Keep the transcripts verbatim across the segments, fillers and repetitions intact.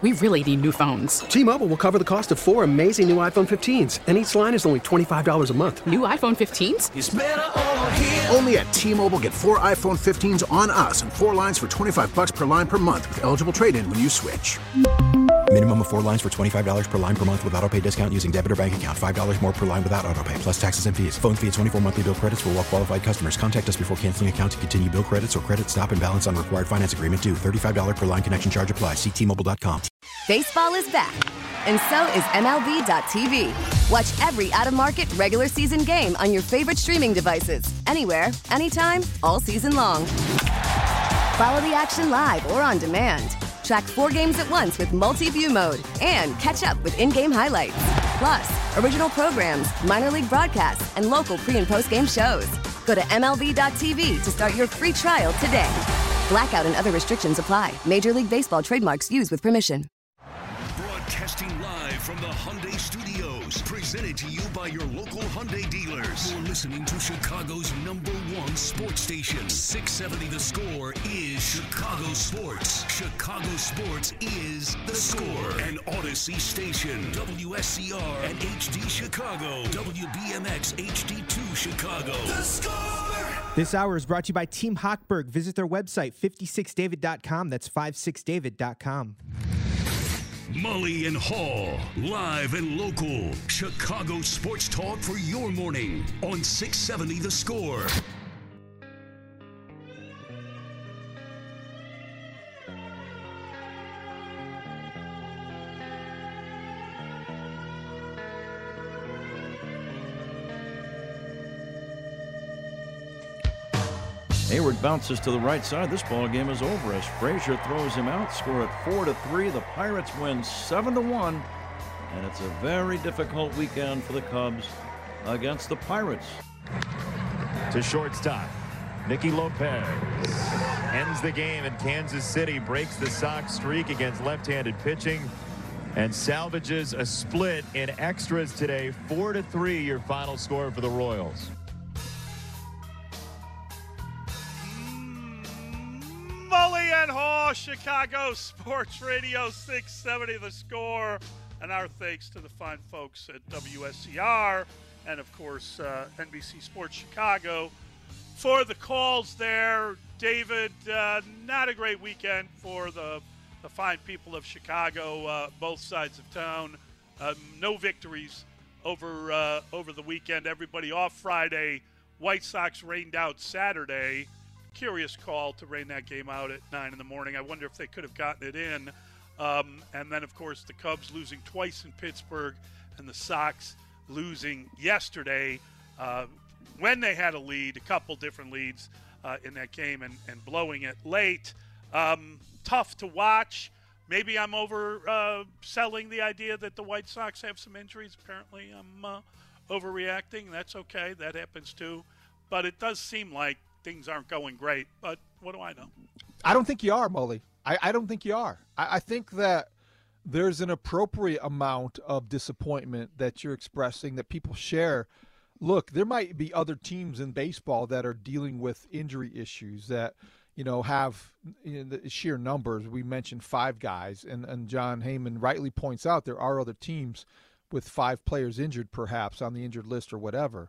We really need new phones. T-Mobile will cover the cost of four amazing new iPhone fifteens, and each line is only twenty-five dollars a month. New iPhone fifteens? It's better over here. Only at T-Mobile, get four iPhone fifteens on us and four lines for twenty-five dollars per line per month with eligible trade-in when you switch. Minimum of four lines for twenty-five dollars per line per month with autopay discount using debit or bank account. five dollars more per line without autopay, plus taxes and fees. Phone fee at twenty-four monthly bill credits for well-qualified customers. Contact us before canceling account to continue bill credits or credit stop and balance on required finance agreement due. thirty-five dollars per line connection charge applies. See T Mobile dot com. Baseball is back, and so is M L B dot T V. Watch every out-of-market regular season game on your favorite streaming devices. Anywhere, anytime, all season long. Follow the action live or on demand. Track four games at once with multi-view mode and catch up with in-game highlights. Plus, original programs, minor league broadcasts, and local pre- and post-game shows. Go to M L B dot T V to start your free trial today. Blackout and other restrictions apply. Major League Baseball trademarks used with permission. Broadcasting live from the Hyundai Studios, presented to you by your local Hyundai dealers. You're listening to Chicago's number one sports station. six seventy The Score is Chicago Sports. Chicago Sports is The Score. An Odyssey station. W S C R and H D Chicago. W B M X H D two Chicago. The Score! This hour is brought to you by Team Hochberg. Visit their website, fifty-six david dot com. That's fifty-six david dot com. Mully and Hall, live and local. Chicago sports talk for your morning on six seventy The Score. Hayward bounces to the right side. This ball game is over as Frazier throws him out. Score at four to three. The Pirates win seven to one, and it's a very difficult weekend for the Cubs against the Pirates. To shortstop, Nicky Lopez ends the game in Kansas City, breaks the Sox streak against left-handed pitching, and salvages a split in extras today. Four to three, your final score for the Royals. Mully and Haw, Chicago Sports Radio six seventy The Score, and our thanks to the fine folks at W S C R and, of course, uh, N B C Sports Chicago for the calls there. David, uh, not a great weekend for the, the fine people of Chicago, uh, both sides of town. Um, no victories over uh, over the weekend. Everybody off Friday. White Sox rained out Saturday. Curious call to rain that game out at nine in the morning. I wonder if they could have gotten it in. Um, and then, of course, the Cubs losing twice in Pittsburgh and the Sox losing yesterday uh, when they had a lead, a couple different leads uh, in that game, and, and blowing it late. Um, tough to watch. Maybe I'm over uh, selling the idea that the White Sox have some injuries. Apparently I'm uh, overreacting. That's okay. That happens too. But it does seem like things aren't going great, but what do I know? I don't think you are, Mully. I, I don't think you are. I, I think that there's an appropriate amount of disappointment that you're expressing that people share. Look, there might be other teams in baseball that are dealing with injury issues that, you know, have you know, the sheer numbers. We mentioned five guys, and, and John Heyman rightly points out there are other teams with five players injured perhaps on the injured list or whatever.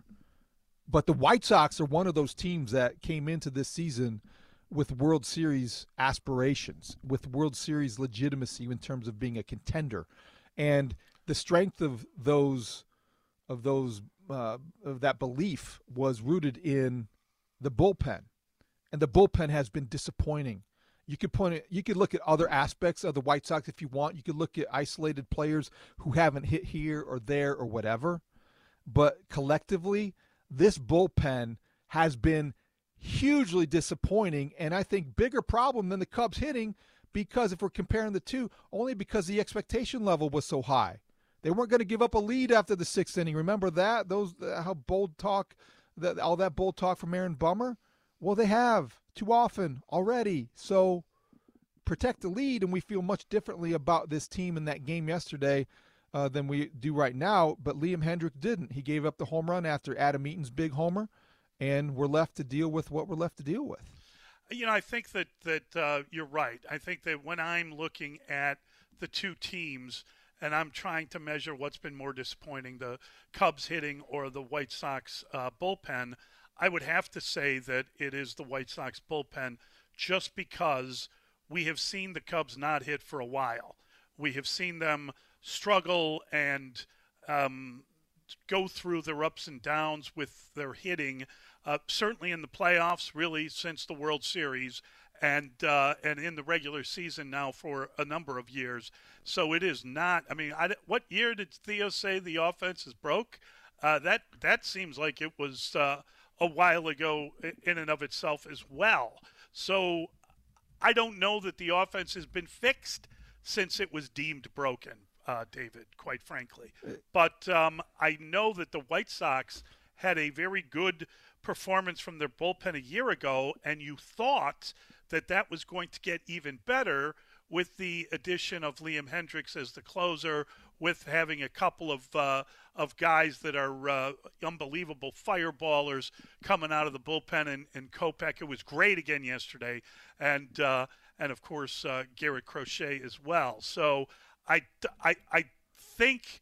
But the White Sox are one of those teams that came into this season with World Series aspirations, with World Series legitimacy in terms of being a contender, and the strength of those, of those, uh, of that belief was rooted in the bullpen, and the bullpen has been disappointing. You could point it, you could look at other aspects of the White Sox if you want. You could look at isolated players who haven't hit here or there or whatever, but collectively, this bullpen has been hugely disappointing, and I think bigger problem than the Cubs hitting, because if we're comparing the two, only because the expectation level was so high. They weren't going to give up a lead after the sixth inning. Remember that? Those how bold talk, that all that bold talk from Aaron Bummer? Well, they have too often already. So protect the lead, and we feel much differently about this team in that game yesterday Uh, than we do right now, but Liam Hendriks didn't. He gave up the home run after Adam Eaton's big homer, and we're left to deal with what we're left to deal with. You know, I think that, that uh, you're right. I think that when I'm looking at the two teams, and I'm trying to measure what's been more disappointing, the Cubs hitting or the White Sox uh, bullpen, I would have to say that it is the White Sox bullpen, just because we have seen the Cubs not hit for a while. We have seen them struggle and um, go through their ups and downs with their hitting, uh, certainly in the playoffs, really since the World Series, and uh, and in the regular season now for a number of years. So it is not, I mean, I, what year did Theo say the offense is broke? Uh, that, that seems like it was uh, a while ago in and of itself as well. So I don't know that the offense has been fixed since it was deemed broken, uh, David, quite frankly. But um, I know that the White Sox had a very good performance from their bullpen a year ago, and you thought that that was going to get even better with the addition of Liam Hendriks as the closer, with having a couple of uh, of guys that are uh, unbelievable fireballers coming out of the bullpen, and, and Kopech, who was great again yesterday, and uh, and of course uh, Garrett Crochet as well. So I, I, I think,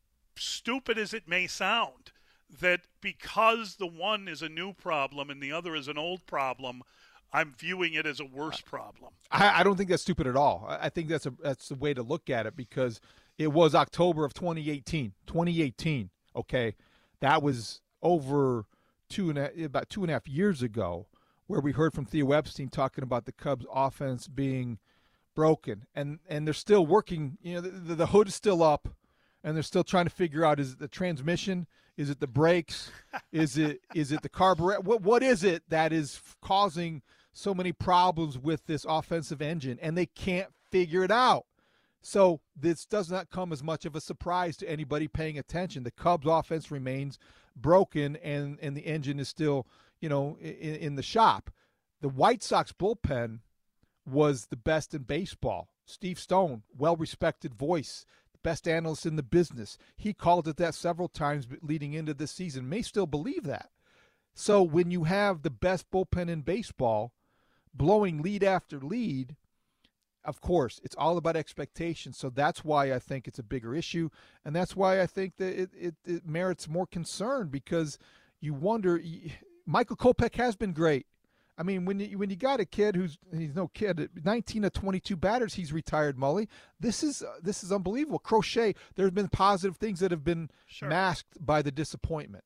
stupid as it may sound, that because the one is a new problem and the other is an old problem, I'm viewing it as a worse problem. I, I don't think that's stupid at all. I think that's a that's the way to look at it, because it was October of twenty eighteen. twenty eighteen, okay? That was over two and a, about two and a half years ago, where we heard from Theo Epstein talking about the Cubs' offense being broken, and and they're still working. You know, the, the hood is still up, and they're still trying to figure out: is it the transmission? Is it the brakes? Is it is it the carburetor? What what is it that is causing so many problems with this offensive engine? And they can't figure it out. So this does not come as much of a surprise to anybody paying attention. The Cubs offense remains broken, and, and the engine is still, you know, in, in the shop. The White Sox bullpen was the best in baseball. Steve Stone, well-respected voice, the best analyst in the business. He called it that several times leading into this season. May still believe that. So when you have the best bullpen in baseball blowing lead after lead, of course, it's all about expectations. So that's why I think it's a bigger issue, and that's why I think that it, it, it merits more concern, because you wonder – Michael Kopech has been great. I mean, when you, when you got a kid who's – he's no kid. nineteen of twenty-two batters, he's retired, Mully. This is uh, this is unbelievable. Crochet, there's been positive things that have been Sure. masked by the disappointment.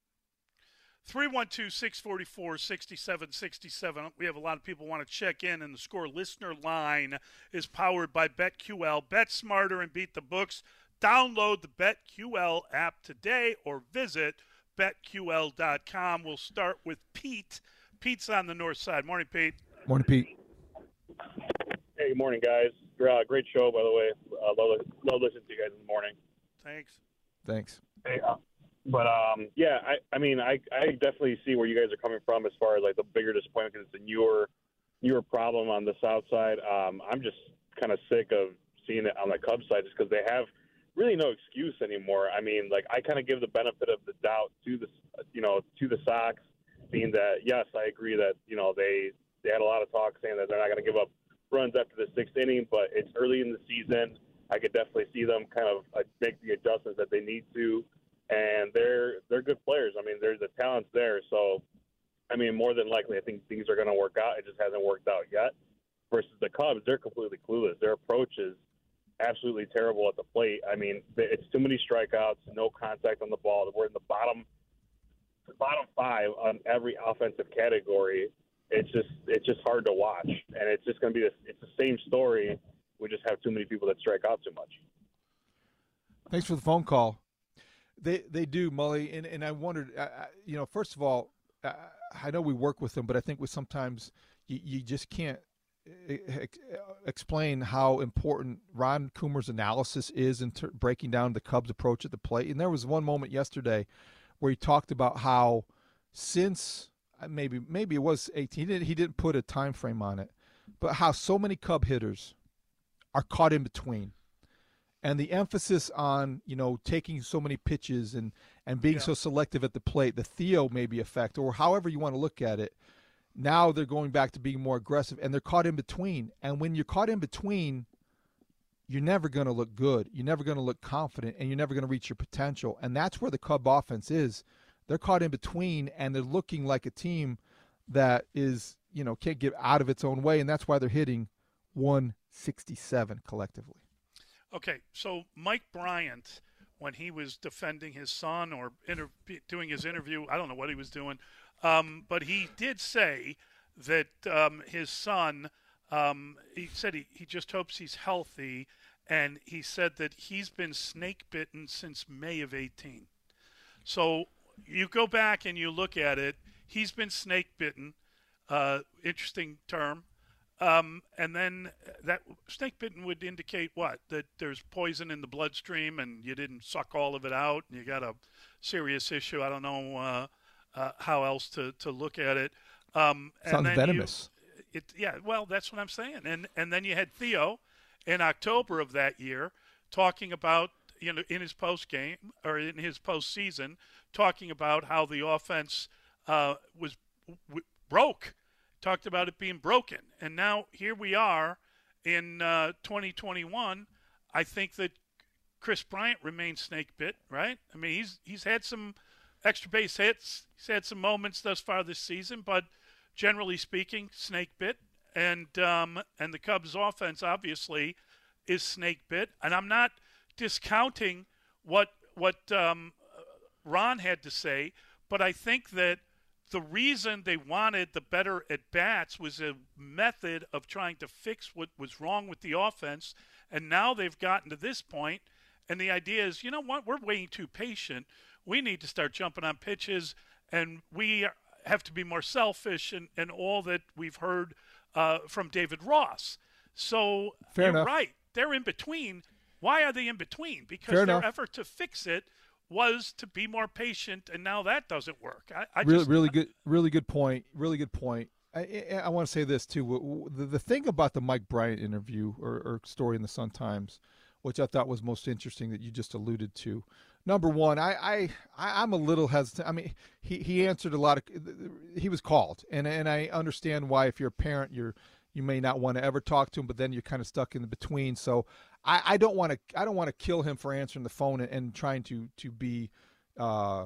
three one two, six four four, six seven six seven. We have a lot of people want to check in, and the Score listener line is powered by BetQL. Bet smarter and beat the books. Download the BetQL app today or visit bet Q L dot com. We'll start with Pete. Pete's on the north side. Morning, Pete. Morning, Pete. Hey, good morning, guys. Uh, great show, by the way. Uh, love, love listening to you guys in the morning. Thanks. Thanks. Hey, uh, But, um, yeah, I, I mean, I, I definitely see where you guys are coming from as far as, like, the bigger disappointment, because it's a newer, newer problem on the south side. Um, I'm just kind of sick of seeing it on the Cubs side, just because they have really no excuse anymore. I mean, like, I kind of give the benefit of the doubt to the, you know, to the Sox, being that, yes, I agree that, you know, they, they had a lot of talk saying that they're not going to give up runs after the sixth inning, but it's early in the season. I could definitely see them kind of uh, make the adjustments that they need to. And they're they're good players. I mean, there's the talent's there. So, I mean, more than likely, I think things are going to work out. It just hasn't worked out yet. Versus the Cubs, they're completely clueless. Their approach is absolutely terrible at the plate. I mean, it's too many strikeouts, no contact on the ball. We're in the bottom the bottom five on every offensive category. It's just it's just hard to watch, and it's just going to be this. It's the same story. We just have too many people that strike out too much. Thanks for the phone call. They they do, Mully, and, and I wondered, uh, you know, first of all, uh, I know we work with them, but I think we sometimes you, you just can't ex- explain how important Ron Coomer's analysis is in ter- breaking down the Cubs' approach at the plate. And there was one moment yesterday where he talked about how since maybe maybe it was eighteen, he didn't, he didn't put a time frame on it, but how so many Cub hitters are caught in between. And the emphasis on, you know, taking so many pitches and, and being Yeah. so selective at the plate, the Theo maybe effect, or however you want to look at it, now they're going back to being more aggressive, and they're caught in between. And when you're caught in between, you're never going to look good. You're never going to look confident, and you're never going to reach your potential. And that's where the Cub offense is. They're caught in between, and they're looking like a team that is, you know, can't get out of its own way, and that's why they're hitting one sixty-seven collectively. Okay, so Mike Bryant, when he was defending his son or inter- doing his interview, I don't know what he was doing, um, but he did say that um, his son, um, he said he, he just hopes he's healthy, and he said that he's been snake bitten since May of eighteen. So you go back and you look at it, he's been snake bitten, uh, interesting term. Um, and then that snake bitten would indicate what? That there's poison in the bloodstream and you didn't suck all of it out and you got a serious issue. I don't know uh, uh, how else to, to look at it. Um, Sounds and then venomous. You, it, yeah, well, that's what I'm saying. And and then you had Theo in October of that year talking about, you know, in his post game or in his postseason, talking about how the offense uh, was w- broke. Talked about it being broken. And now here we are in uh, twenty twenty-one. I think that Chris Bryant remains snake bit, right? I mean, he's he's had some extra base hits. He's had some moments thus far this season, but generally speaking, snake bit. And um, and the Cubs offense obviously is snake bit. And I'm not discounting what what um, Ron had to say, but I think that the reason they wanted the better at-bats was a method of trying to fix what was wrong with the offense, and now they've gotten to this point, and the idea is, you know what, we're way too patient. We need to start jumping on pitches, and we have to be more selfish, and, and all that we've heard uh, from David Ross. So Fair you're enough. right. They're in between. Why are they in between? Because Fair their enough. effort to fix it was to be more patient, and now that doesn't work. I, I really, just, really good, really good point. Really good point. I, I, I want to say this too. The, the thing about the Mike Bryant interview or, or story in the Sun Times, which I thought was most interesting that you just alluded to. Number one, I, I, I I'm a little hesitant. I mean, he, he answered a lot of. He was called, and and I understand why. If you're a parent, you're you may not want to ever talk to him, but then you're kind of stuck in the between. So I, I don't want to I don't want to kill him for answering the phone and, and trying to to be uh,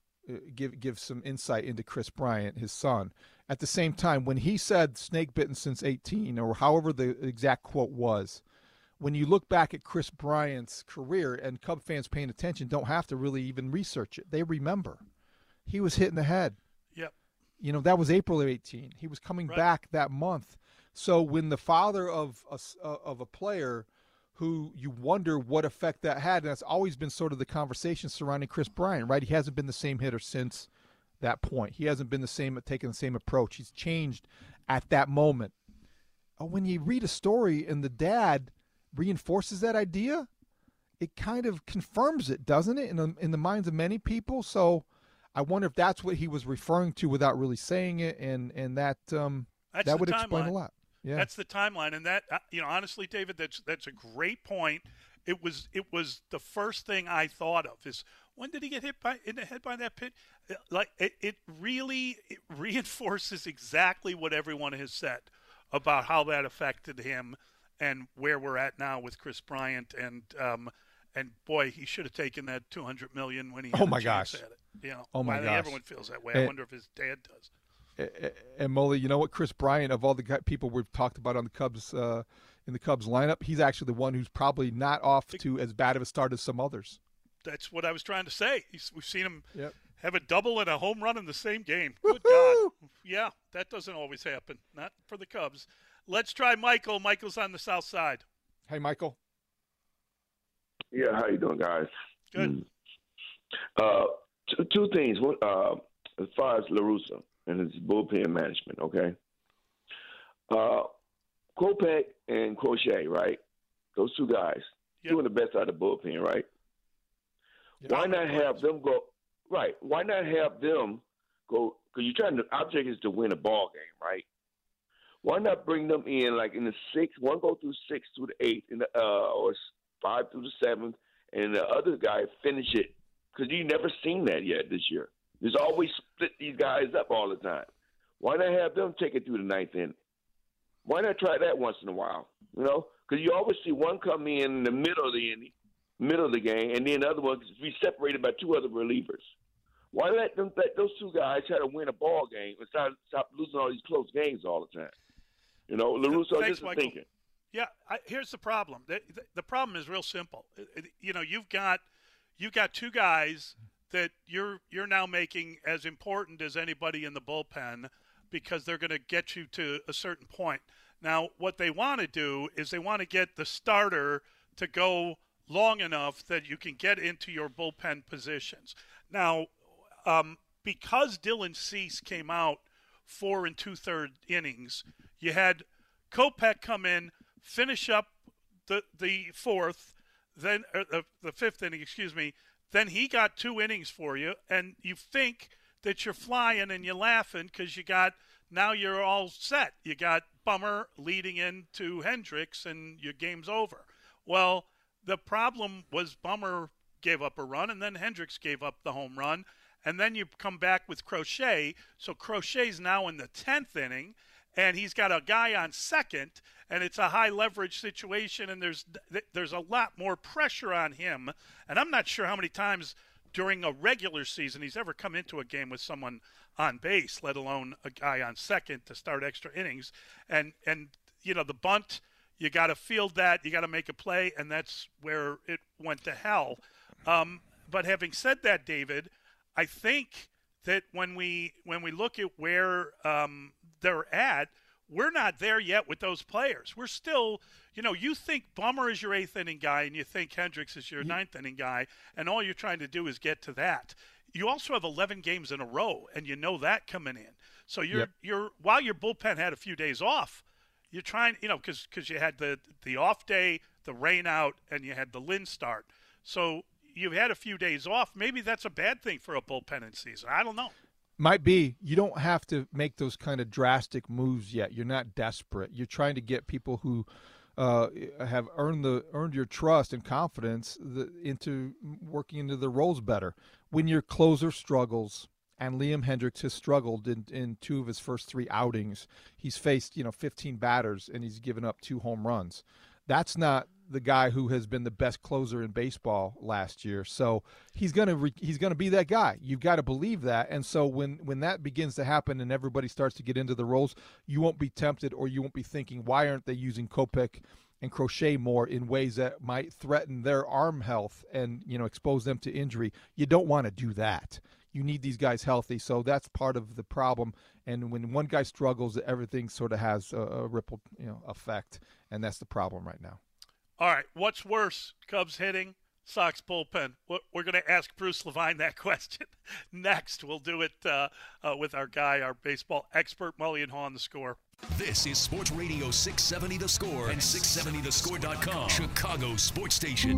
give give some insight into Chris Bryant, his son. At the same time, when he said snake bitten since eighteen, or however the exact quote was, when you look back at Chris Bryant's career, and Cub fans paying attention don't have to really even research it. They remember. He was hit in the head. Yep. You know, that was April of eighteen. He was coming Right. back that month. So when the father of a, of a player who you wonder what effect that had, and that's always been sort of the conversation surrounding Chris Bryant, right? He hasn't been the same hitter since that point. He hasn't been the same, taking the same approach. He's changed at that moment. Oh, when you read a story and the dad reinforces that idea, it kind of confirms it, doesn't it, in the, in the minds of many people? So I wonder if that's what he was referring to without really saying it, and and that um, That's that the would explain timeline. a lot. Yeah, That's the timeline, and that uh, you know, honestly, David, that's that's a great point. It was it was the first thing I thought of is when did he get hit by in the head by that pit? Uh, Like it, it really it reinforces exactly what everyone has said about how that affected him and where we're at now with Chris Bryant, and um, and boy, he should have taken that two hundred million when he had Oh, a my chance gosh. at it. You know, Oh, my I think gosh. everyone feels that way. And- I wonder if his dad does. and Molly, you know what? Chris Bryant, of all the guy- people we've talked about on the Cubs uh, in the Cubs lineup, he's actually the one who's probably not off to as bad of a start as some others. That's what I was trying to say. He's, we've seen him Yep. have a double and a home run in the same game. Good God. Yeah, that doesn't always happen. Not for the Cubs. Let's try Michael. Michael's on the south side. Hey, Michael. Yeah, how you doing, guys? Good. Uh, two, two things. One, uh, as far as La Russa and his bullpen management, okay? Uh, Kopech and Crochet, right? Those two guys doing the best out of the bullpen, right? Why not have them go? Right. Why not have them go? Because you're trying to. Object is to win a ball game, right? Why not bring them in like in the sixth? One go through six through the eighth, and the, uh, or five through the seventh, and the other guy finish it. Because you never seen that yet this year. There's always split these guys up all the time. Why not have them take it through the ninth inning? Why not try that once in a while? You know, because you always see one come in in the middle of the inning, middle of the game, and then the other one be separated by two other relievers. Why let them let those two guys try to win a ball game and stop, stop losing all these close games all the time? You know, La Russa, Thanks, just Michael. thinking. Yeah, I, here's the problem. The, the, the problem is real simple. It, it, you know, you've got you've got two guys that you're you're now making as important as anybody in the bullpen because they're going to get you to a certain point. Now, what they want to do is they want to get the starter to go long enough that you can get into your bullpen positions. Now, um, because Dylan Cease came out four and two-thirds innings, you had Kopech come in, finish up the the fourth, then or the, the fifth inning, excuse me. Then he got two innings for you, and you think that you're flying and you're laughing because you got now you're all set. You got Bummer leading into Hendricks, and your game's over. Well, the problem was Bummer gave up a run, and then Hendricks gave up the home run, and then you come back with Crochet. So Crochet's now in the tenth inning, and he's got a guy on second, and it's a high leverage situation, and there's there's a lot more pressure on him. And I'm not sure how many times during a regular season he's ever come into a game with someone on base, let alone a guy on second to start extra innings. And and you know, the bunt, you got to field that, you got to make a play, and that's where it went to hell. Um, but having said that, David, I think that when we when we look at where um, they're at, we're not there yet with those players. We're still, you know, you think Bummer is your eighth inning guy and you think Hendricks is your ninth inning guy, and all you're trying to do is get to that. You also have eleven games in a row, and you know that coming in. So you're yep. you're while your bullpen had a few days off, you're trying, you know, because because you had the the off day, the rain out, and you had the Lynn start. So you've had a few days off. Maybe that's a bad thing for a bullpen in season. I don't know. Might be. You don't have to make those kind of drastic moves yet. You're not desperate. You're trying to get people who uh, have earned the earned your trust and confidence the, into working into the roles better. When your closer struggles, and Liam Hendricks has struggled in, in two of his first three outings, he's faced you know fifteen batters and he's given up two home runs. That's not the guy who has been the best closer in baseball last year. So he's gonna re- he's gonna be that guy. You've got to believe that. And so when when that begins to happen and everybody starts to get into the roles, you won't be tempted, or you won't be thinking, why aren't they using Kopech and Crochet more in ways that might threaten their arm health and you know expose them to injury? You don't want to do that. You need these guys healthy. So that's part of the problem. And when one guy struggles, everything sort of has a, a ripple you know effect, and that's the problem right now. All right, what's worse, Cubs hitting, Sox bullpen? We're going to ask Bruce Levine that question next. We'll do it uh, uh, with our guy, our baseball expert, Mully Haugh on The Score. This is Sports Radio six seventy The Score and six seventy the score dot com, Chicago Sports Station.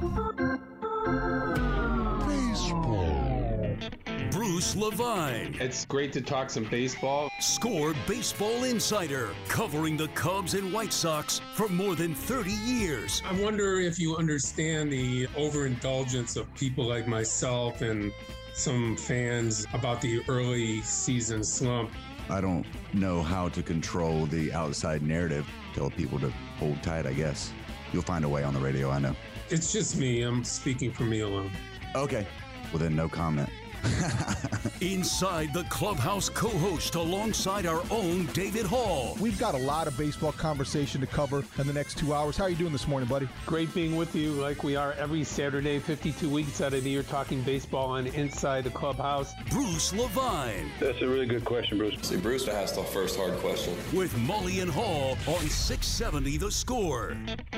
Baseball. Bruce Levine. It's great to talk some baseball. Score Baseball Insider, covering the Cubs and White Sox for more than thirty years. I wonder if you understand the overindulgence of people like myself and some fans about the early season slump. I don't know how to control the outside narrative. Tell people to hold tight, I guess. You'll find a way on the radio, I know. It's just me. I'm speaking for me alone. Okay. Well, then no comment. Inside the Clubhouse co-host alongside our own David Hall. We've got a lot of baseball conversation to cover in the next two hours. How are you doing this morning, buddy? Great being with you like we are every Saturday, fifty-two weeks out of the year, talking baseball on Inside the Clubhouse. Bruce Levine. That's a really good question, Bruce. See, Bruce asked the first hard question. With Mully and Haugh on six seventy The Score.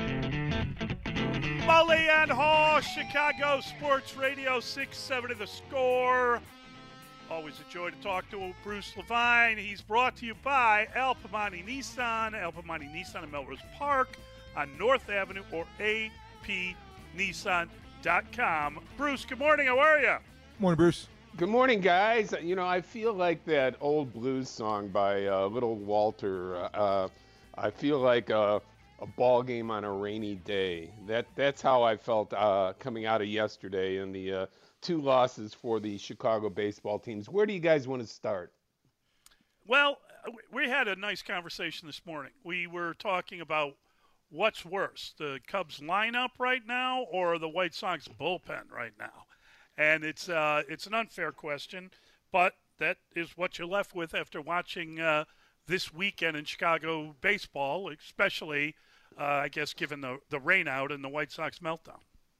Mully and Haugh, Chicago Sports Radio six seventy The Score. Always a joy to talk to Bruce Levine. He's brought to you by Al Pimani Nissan, Al Pimani Nissan in Melrose Park on North Avenue, or a p nissan dot com. Bruce, good morning. How are you? Morning, Bruce. Good morning, guys. You know, I feel like that old blues song by uh, Little Walter. Uh, I feel like uh, a ball game on a rainy day. That that's how I felt uh, coming out of yesterday in the uh, two losses for the Chicago baseball teams. Where do you guys want to start? Well, we had a nice conversation this morning. We were talking about what's worse, the Cubs lineup right now or the White Sox bullpen right now. And it's uh, it's an unfair question, but that is what you're left with after watching uh, this weekend in Chicago baseball, especially, uh, I guess, given the, the rain out and the White Sox meltdown.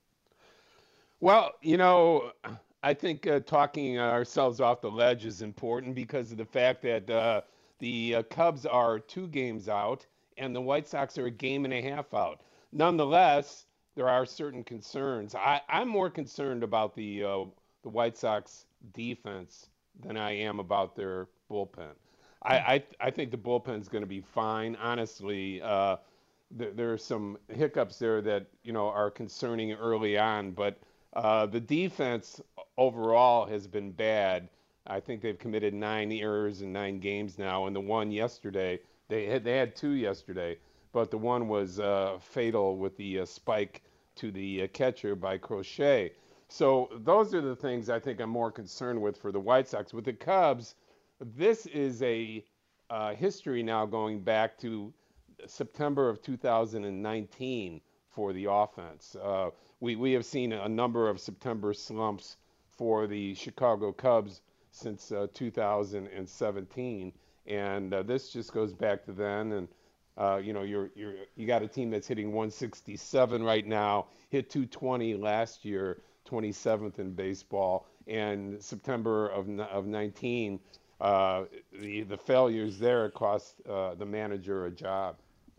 Well, you know, I think uh, talking ourselves off the ledge is important because of the fact that uh, the uh, Cubs are two games out and the White Sox are a game and a half out. Nonetheless, there are certain concerns. I, I'm more concerned about the uh, the White Sox defense than I am about their bullpen. I I, I think the bullpen is going to be fine. Honestly, uh, th- there are some hiccups there that you know are concerning early on, but uh, the defense overall has been bad. I think they've committed nine errors in nine games now, and the one yesterday they had they had two yesterday. But the one was uh, fatal with the uh, spike to the uh, catcher by Crochet. So those are the things I think I'm more concerned with for the White Sox. With the Cubs, this is a uh, history now going back to September of two thousand nineteen for the offense. Uh, we, we have seen a number of September slumps for the Chicago Cubs since uh, two thousand seventeen, and uh, this just goes back to then. And Uh, you know, you're you're you got a team that's hitting one sixty-seven right now, hit two twenty last year, twenty-seventh in baseball, and September of of nineteen, uh, the the failures there cost uh, the manager a job.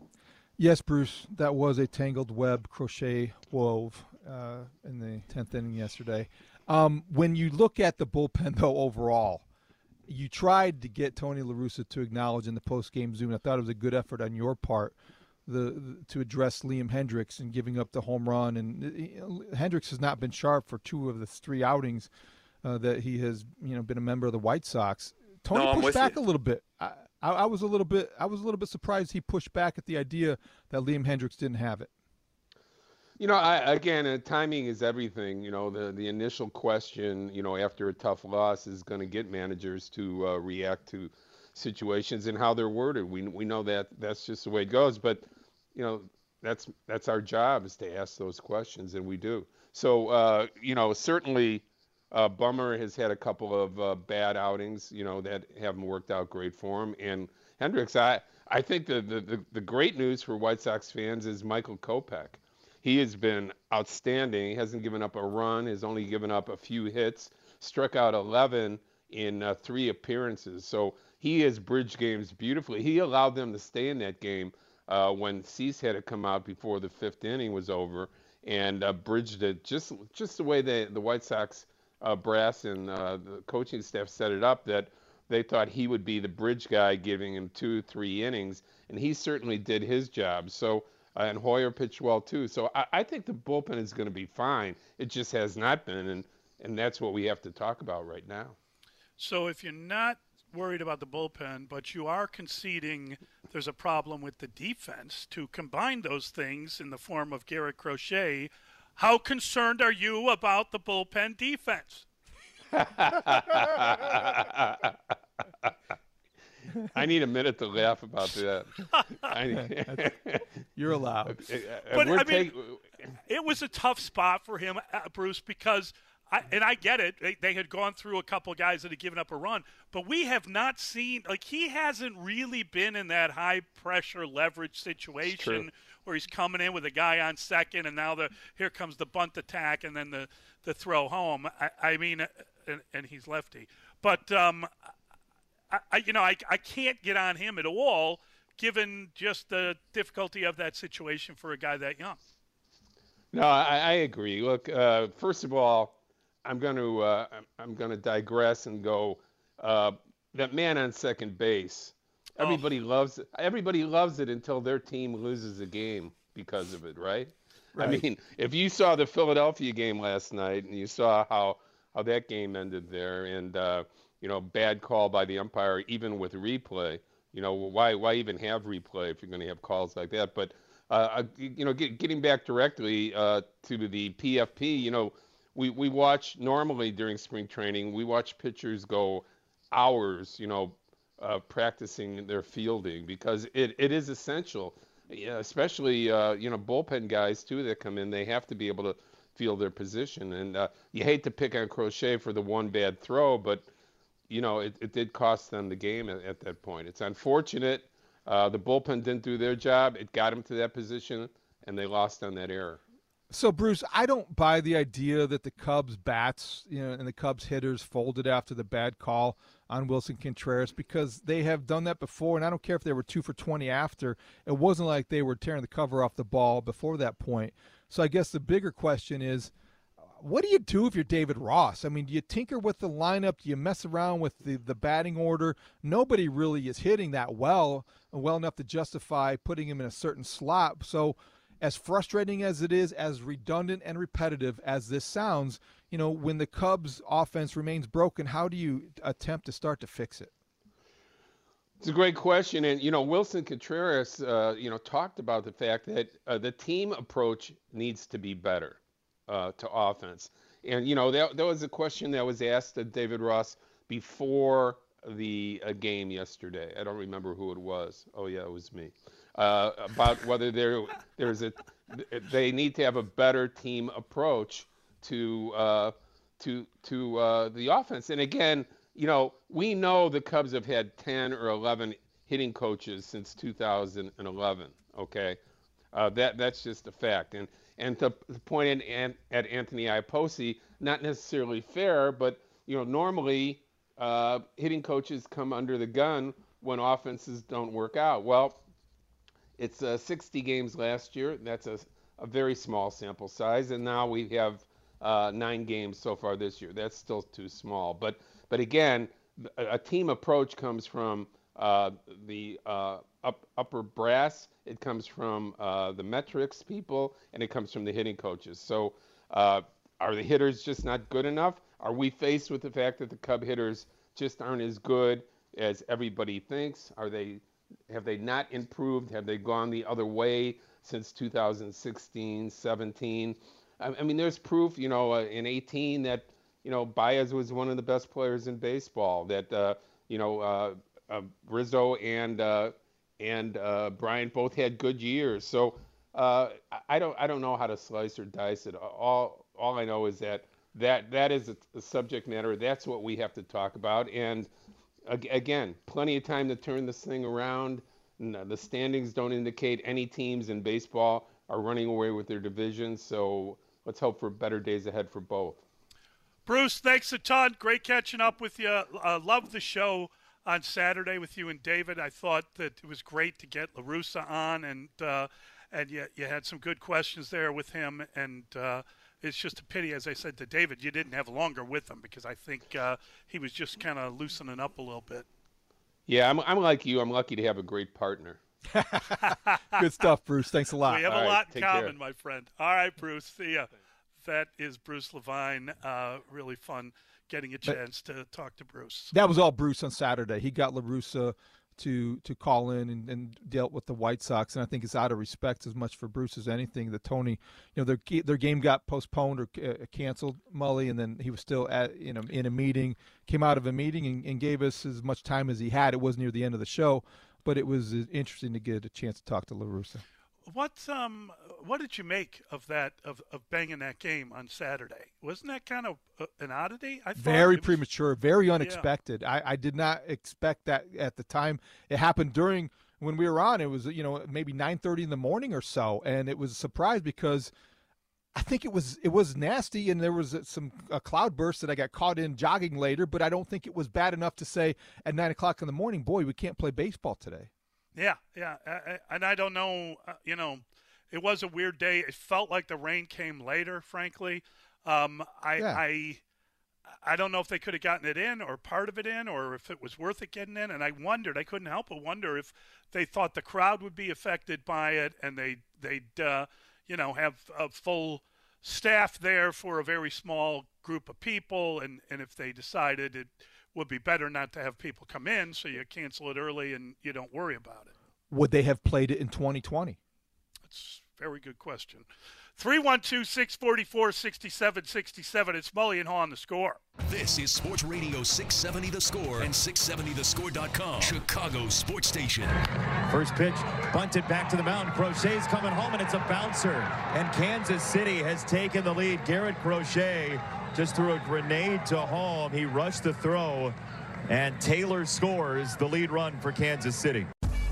Yes, Bruce, that was a tangled web Crochet wove uh, in the tenth inning yesterday. Um, when you look at the bullpen, though, overall, you tried to get Tony La Russa to acknowledge in the post-game Zoom. I thought it was a good effort on your part the, the to address Liam Hendriks and giving up the home run. And you know, Hendriks has not been sharp for two of the three outings uh, that he has, you know, been a member of the White Sox. Tony no, pushed back you. a little bit. I, I, I was a little bit. I was a little bit surprised he pushed back at the idea that Liam Hendriks didn't have it. You know, I, again, uh, timing is everything. You know, the, the initial question, you know, after a tough loss is going to get managers to uh, react to situations and how they're worded. We we know that that's just the way it goes. But, you know, that's that's our job is to ask those questions, and we do. So, uh, you know, certainly uh, Bummer has had a couple of uh, bad outings, you know, that haven't worked out great for him. And Hendriks, I, I think the, the, the, the great news for White Sox fans is Michael Kopech. He has been outstanding. He hasn't given up a run. Has only given up a few hits. Struck out eleven in uh, three appearances. So he has bridged games beautifully. He allowed them to stay in that game uh, when Cease had to come out before the fifth inning was over and uh, bridged it just just the way they, the White Sox uh, brass and uh, the coaching staff set it up, that they thought he would be the bridge guy, giving him two, three innings, and he certainly did his job. So. Uh, and Hoyer pitched well, too. So I, I think the bullpen is going to be fine. It just has not been, and, and that's what we have to talk about right now. So if you're not worried about the bullpen, but you are conceding there's a problem with the defense, to combine those things in the form of Garrett Crochet, how concerned are you about the bullpen defense? I need a minute to laugh about that. I, You're allowed. But I mean, it was a tough spot for him, uh, Bruce, because, I, and I get it, they, they had gone through a couple of guys that had given up a run, but we have not seen, like, he hasn't really been in that high-pressure leverage situation where he's coming in with a guy on second, and now the here comes the bunt attack and then the, the throw home. I, I mean, and, and he's lefty. But, um, I, you know, I, I can't get on him at all, given just the difficulty of that situation for a guy that young. No, I, I agree. Look, uh, first of all, I'm going to uh, I'm going to digress and go. Uh, that man on second base, everybody oh. loves it. Everybody loves it until their team loses a game because of it, right? right? I mean, if you saw the Philadelphia game last night and you saw how how that game ended there, and uh, you know, bad call by the umpire, even with replay. You know, why why even have replay if you're going to have calls like that? But, uh, you know, get, getting back directly uh, to the P F P, you know, we, we watch normally during spring training, we watch pitchers go hours, you know, uh, practicing their fielding, because it, it is essential, yeah, especially uh, you know bullpen guys too that come in. They have to be able to field their position, and uh, you hate to pick on Crochet for the one bad throw, but you know it, it did cost them the game at, at that point. It's unfortunate. Uh, the bullpen didn't do their job. It got them to that position, and they lost on that error. So, Bruce, I don't buy the idea that the Cubs bats, you know, and the Cubs hitters folded after the bad call on Wilson Contreras, because they have done that before, and I don't care if they were two for twenty after. It wasn't like they were tearing the cover off the ball before that point. So I guess the bigger question is, what do you do if you're David Ross? I mean, do you tinker with the lineup? Do you mess around with the, the batting order? Nobody really is hitting that well, well enough to justify putting him in a certain slot. So as frustrating as it is, as redundant and repetitive as this sounds, you know, when the Cubs offense remains broken, how do you attempt to start to fix it? It's a great question. And, you know, Wilson Contreras, uh, you know, talked about the fact that uh, the team approach needs to be better uh, to offense. And, you know, that, that was a question that was asked of David Ross before the uh, game yesterday. I don't remember who it was. Oh, yeah, it was me. Uh, about whether there there's a they need to have a better team approach to uh, to to uh, the offense. And again, you know, we know the Cubs have had ten or eleven hitting coaches since two thousand eleven. Okay, uh, that that's just a fact. And and to point in, at Anthony Iapoce, not necessarily fair, but you know, normally uh, hitting coaches come under the gun when offenses don't work out. Well, it's uh, sixty games last year. That's a, a very small sample size, and now we have uh, nine games so far this year. That's still too small. But but again, a, a team approach comes from uh, the uh, up, upper brass. It comes from uh, the metrics people, and it comes from the hitting coaches. So uh, are the hitters just not good enough? Are we faced with the fact that the Cub hitters just aren't as good as everybody thinks? Are they Have they not improved? Have they gone the other way since two thousand sixteen, seventeen? I, I mean, there's proof, you know, uh, in eighteen that, you know, Baez was one of the best players in baseball, that, uh, you know, uh, uh, Rizzo and uh, and uh, Bryant both had good years. So uh, I don't I don't know how to slice or dice it. All all I know is that that, that is a, a subject matter. That's what we have to talk about. And again, plenty of time to turn this thing around. The standings don't indicate any teams in baseball are running away with their divisions, so let's hope for better days ahead for both. Bruce, thanks a ton. Great catching up with you. Uh, loved the show on Saturday with you and David. I thought that it was great to get La Russa on, and uh, and you, you had some good questions there with him, and uh, it's just a pity, as I said to David, you didn't have longer with him, because I think uh, he was just kind of loosening up a little bit. Yeah, I'm, I'm like you. I'm lucky to have a great partner. Good stuff, Bruce. Thanks a lot. We have All a right, lot in take common, care. my friend. All right, Bruce. See ya. That is Bruce Levine. Uh, really fun getting a chance to talk to Bruce. That was all Bruce on Saturday. He got La Russa to to call in and, and dealt with the White Sox, and I think it's out of respect as much for Bruce as anything that Tony, you know, their their game got postponed or uh, canceled, Mully, and then he was still at you know in a meeting, came out of a meeting and, and gave us as much time as he had. It was near the end of the show, but it was interesting to get a chance to talk to La Russa. What um what did you make of that of, of banging that game on Saturday? Wasn't that kind of uh, an oddity? I thought Very it was, premature, very unexpected. Yeah. I, I did not expect that at the time. It happened during when we were on. It was you know maybe nine thirty in the morning or so, and it was a surprise because I think it was it was nasty, and there was some a cloudburst that I got caught in jogging later. But I don't think it was bad enough to say at nine o'clock in the morning, boy, we can't play baseball today. Yeah, yeah, I, I, and I don't know, uh, you know, it was a weird day. It felt like the rain came later, frankly. Um, I, Yeah. I, I don't know if they could have gotten it in or part of it in, or if it was worth it getting in. And I wondered, I couldn't help but wonder if they thought the crowd would be affected by it, and they, they'd, uh, you know, have a full staff there for a very small group of people, and, and if they decided it would be better not to have people come in, so you cancel it early and you don't worry about it. Would they have played it in twenty twenty? That's a very good question. three one two, six four four, six seven six seven. It's Mully and Haw on The Score. This is Sports Radio six seventy The Score and six seventy the score dot com, Chicago sports station. First pitch, bunted back to the mound. Crochet's coming home, and it's a bouncer. And Kansas City has taken the lead. Garrett Crochet just threw a grenade to home. He rushed the throw, and Taylor scores the lead run for Kansas City.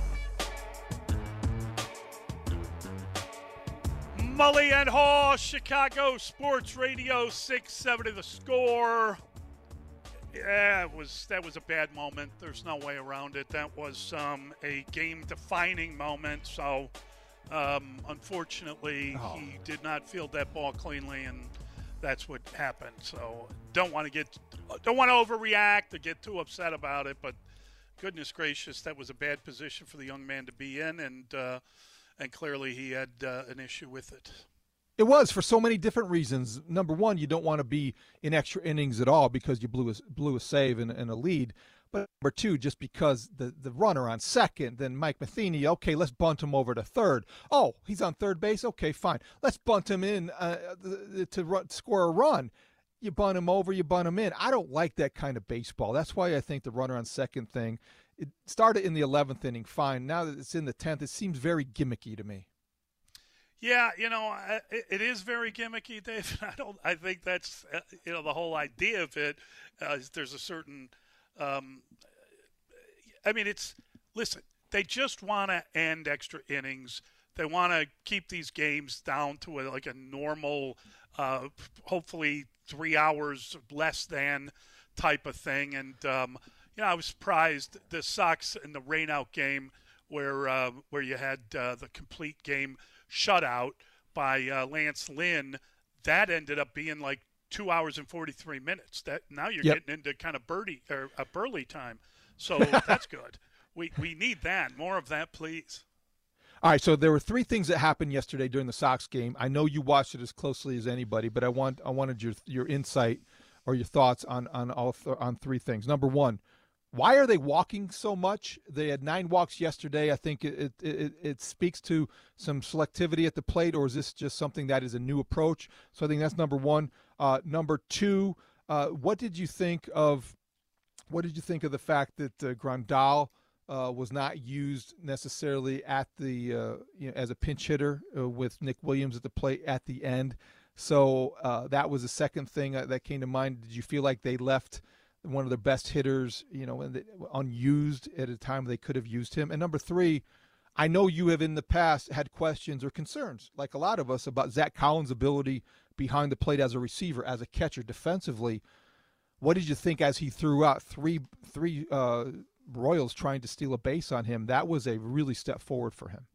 Mully and Haw, Chicago Sports Radio six seventy The Score. Yeah, it was that was a bad moment. There's no way around it. That was um, a game-defining moment. So, um, unfortunately, oh. he did not field that ball cleanly, and that's what happened. So, don't want to get, don't want to overreact or get too upset about it. But goodness gracious, that was a bad position for the young man to be in, and uh, and clearly he had uh, an issue with it. It was for so many different reasons. Number one, you don't want to be in extra innings at all because you blew a, blew a save and, and a lead. But number two, just because the, the runner on second, then Mike Matheny, okay, let's bunt him over to third. Oh, he's on third base? Okay, fine. Let's bunt him in uh, to run, score a run. You bunt him over, you bunt him in. I don't like that kind of baseball. That's why I think the runner on second thing, it started in the eleventh inning, fine. Now that it's in the tenth, it seems very gimmicky to me. Yeah, you know, it, it is very gimmicky, Dave. I don't. I think that's uh, you know the whole idea of it. Uh, is there's a certain. Um, I mean, it's listen. They just want to end extra innings. They want to keep these games down to a, like a normal, uh, hopefully three hours less than type of thing. And um, you know, I was surprised the Sox in the rainout game where uh, where you had uh, the complete game shutout by uh, Lance Lynn, that ended up being like two hours and forty-three minutes. That now you're yep. getting into kind of birdie or a Burley time. So that's good. We we need that. More of that, please. All right, so there were three things that happened yesterday during the Sox game. I know you watched it as closely as anybody, but I want I wanted your your insight or your thoughts on on all th- on three things. Number one, why are they walking so much? They had nine walks yesterday. I think it, it it it speaks to some selectivity at the plate, or is this just something that is a new approach? So I think that's number one. Uh, number two, uh, what did you think of what did you think of the fact that uh, Grandal uh, was not used necessarily at the uh, you know, as a pinch hitter uh, with Nick Williams at the plate at the end? So uh, that was the second thing that came to mind. Did you feel like they left one of their best hitters, you know, unused at a time they could have used him? And number three, I know you have in the past had questions or concerns, like a lot of us, about Zach Collins' ability behind the plate as a receiver, as a catcher defensively. What did you think as he threw out three three uh, Royals trying to steal a base on him? That was a really step forward for him.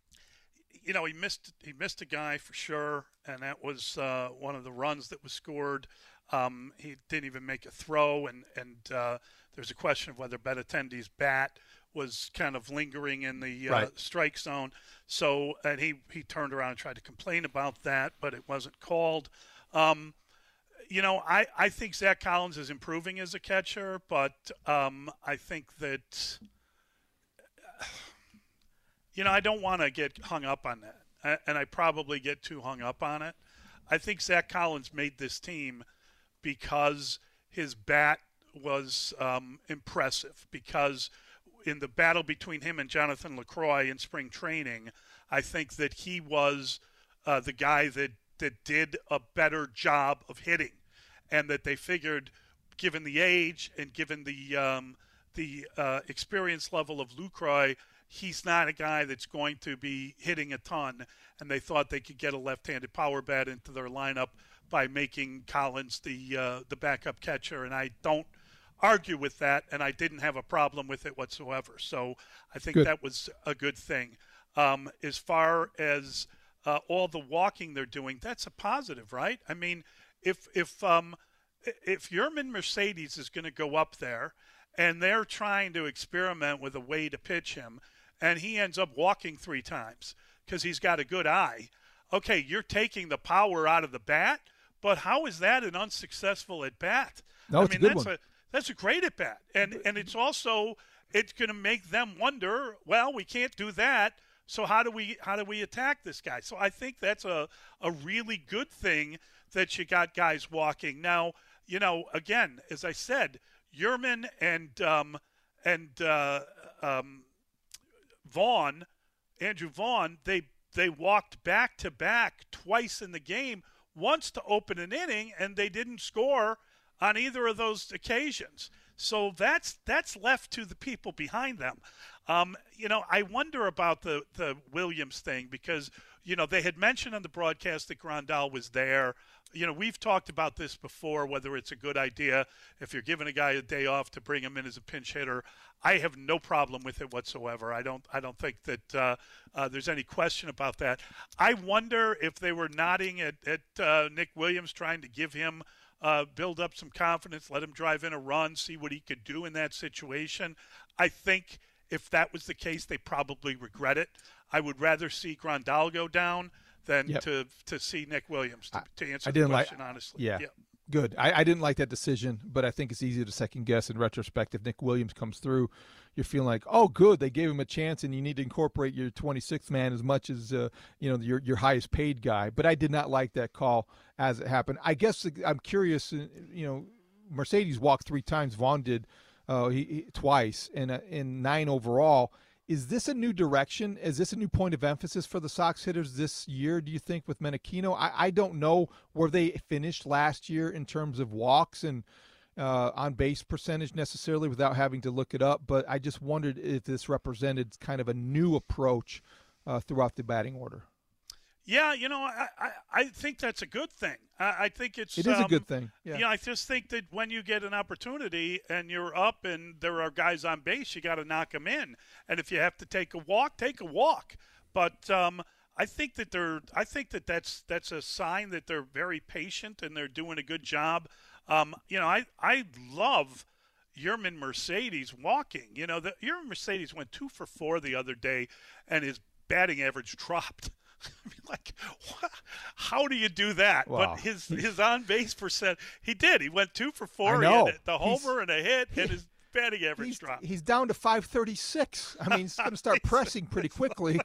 You know, he missed he missed a guy for sure, and that was uh, one of the runs that was scored. Um, he didn't even make a throw, and and uh, there's a question of whether Benintendi's bat was kind of lingering in the uh, right. strike zone. So, and he, he turned around and tried to complain about that, but it wasn't called. Um, you know, I, I think Zach Collins is improving as a catcher, but um, I think that, you know, I don't want to get hung up on that, and I probably get too hung up on it. I think Zach Collins made this team because his bat was um, impressive, because in the battle between him and Jonathan LaCroix in spring training, I think that he was uh, the guy that, that did a better job of hitting, and that they figured, given the age and given the um, the uh, experience level of LaCroix, he's not a guy that's going to be hitting a ton, and they thought they could get a left-handed power bat into their lineup by making Collins the uh, the backup catcher, and I don't argue with that, and I didn't have a problem with it whatsoever. So I think good. That was a good thing. Um, as far as uh, all the walking they're doing, that's a positive, right? I mean, if if um, if Yerman Mercedes is going to go up there and they're trying to experiment with a way to pitch him, and he ends up walking three times because he's got a good eye, okay, you're taking the power out of the bat, but how is that an unsuccessful at bat? No, I it's mean, a good that's one. a That's a great at bat, and and it's also it's going to make them wonder. Well, we can't do that, So how do we how do we attack this guy? So I think that's a, a really good thing that you got guys walking. Now, you know, again, as I said, Yermin and um, and uh, um, Vaughn, Andrew Vaughn, they they walked back to back twice in the game, once to open an inning, and they didn't score on either of those occasions. So that's that's left to the people behind them. Um, you know, I wonder about the, the Williams thing because, you know, they had mentioned on the broadcast that Grandal was there. You know, we've talked about this before, whether it's a good idea if you're giving a guy a day off to bring him in as a pinch hitter. I have no problem with it whatsoever. I don't I don't think that uh, uh, there's any question about that. I wonder if they were nodding at, at uh, Nick Williams, trying to give him uh, build up some confidence, let him drive in a run, see what he could do in that situation. I think if that was the case, they probably regret it. I would rather see Grandal go down than Yep. to to see Nick Williams, to, to answer I the didn't question like, honestly. Yeah, Yep. good. I, I didn't like that decision, but I think it's easy to second guess in retrospect. If Nick Williams comes through, you're feeling like, oh, good, they gave him a chance, and you need to incorporate your twenty-sixth man as much as uh, you know your your highest paid guy. But I did not like that call as it happened. I guess I'm curious. You know, Mercedes walked three times. Vaughn did uh, he, he twice, and uh, in nine overall. Is this a new direction? Is this a new point of emphasis for the Sox hitters this year, do you think, with Menachino? I, I don't know where they finished last year in terms of walks and uh, on-base percentage necessarily without having to look it up, but I just wondered if this represented kind of a new approach uh, throughout the batting order. Yeah, you know, I, I, I think that's a good thing. I, I think it's It is um, a good thing. Yeah. You know, I just think that when you get an opportunity and you're up and there are guys on base, you got to knock them in. And if you have to take a walk, take a walk. But um, I think that they're. I think that that's that's a sign that they're very patient and they're doing a good job. Um, you know, I I love Yermin Mercedes walking. You know, the, Yermin Mercedes went two for four the other day, and his batting average dropped. I mean, like, what? How do you do that? Wow. But his his on base percent, he did. He went two for four. I know. He had the homer and a hit, and his batting average He's, dropped. he's down to five thirty-six. I mean, he's going to start pressing pretty quickly.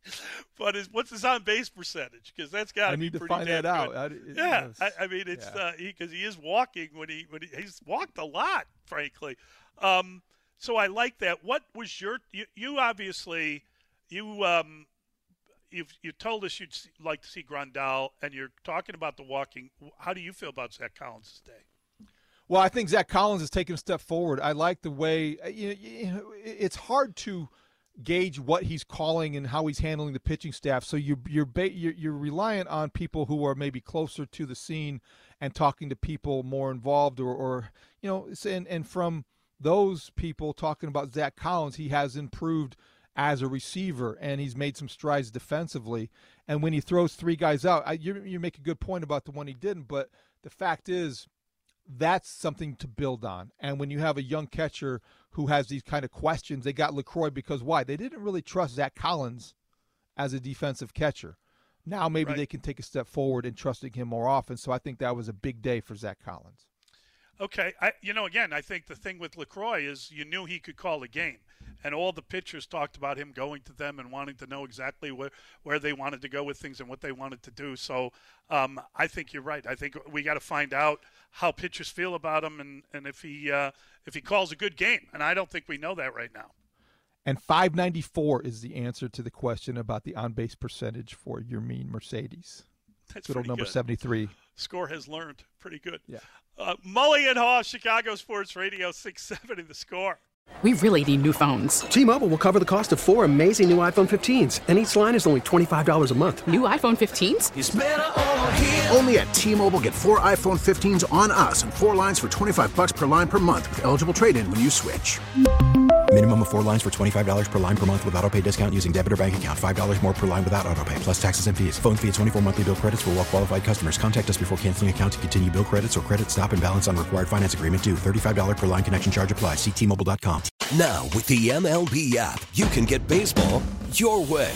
But his, what's his on base percentage? Because that's got I to be need to pretty find damn that out. good. I- it- yeah, yes. I, I mean it's Yeah. because he, 'cause he is walking when he when he, he's walked a lot, frankly. Um, so I like that. What was your you, you obviously you um you've you told us you'd see, like to see Grandal, and you're talking about the walking. How do you feel about Zach Collins' day? Well, I think Zach Collins has taken a step forward. I like the way you know, you know, it's hard to gauge what he's calling and how he's handling the pitching staff. So you, you're you're you're reliant on people who are maybe closer to the scene and talking to people more involved, or, or you know, and and from those people talking about Zach Collins, he has improved as a receiver, and he's made some strides defensively. And when he throws three guys out, I, you you make a good point about the one he didn't, but the fact is, that's something to build on. And when you have a young catcher who has these kind of questions, they got LaCroix because why? They didn't really trust Zach Collins as a defensive catcher. Now maybe Right. they can take a step forward in trusting him more often. So I think that was a big day for Zach Collins. Okay, I, you know, again, I think the thing with LaCroix is you knew he could call a game, and all the pitchers talked about him going to them and wanting to know exactly where, where they wanted to go with things and what they wanted to do. So um, I think you're right. I think we got to find out how pitchers feel about him and, and if he uh, if he calls a good game, and I don't think we know that right now. And five ninety-four is the answer to the question about the on-base percentage for Yermin Mercedes. That's Good old pretty number good. seventy-three. Score has learned. Pretty good. Yeah. Uh, Mully and Haw, Chicago Sports Radio, six seventy The Score. We really need new phones. T-Mobile will cover the cost of four amazing new iPhone fifteens, and each line is only twenty-five dollars a month. New iPhone fifteens? It's better over here. Only at T-Mobile, get four iPhone fifteens on us and four lines for twenty-five bucks per line per month with eligible trade-in when you switch. Minimum of four lines for twenty-five dollars per line per month with auto pay discount using debit or bank account. five dollars more per line without auto pay, plus taxes and fees. Phone fee at twenty-four monthly bill credits for well-qualified customers. Contact us before canceling account to continue bill credits or credit stop and balance on required finance agreement due. thirty-five dollars per line connection charge applies. See T Mobile dot com. Now, with the M L B app, you can get baseball your way.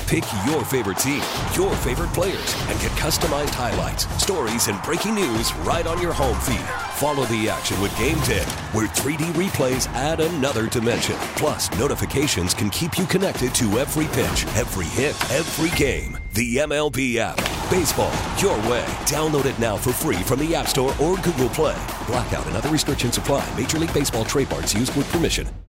Pick your favorite team, your favorite players, and get customized highlights, stories, and breaking news right on your home feed. Follow the action with Game Day, where three D replays add another dimension. Plus, notifications can keep you connected to every pitch, every hit, every game. The M L B app. Baseball, your way. Download it now for free from the App Store or Google Play. Blackout and other restrictions apply. Major League Baseball trademarks used with permission.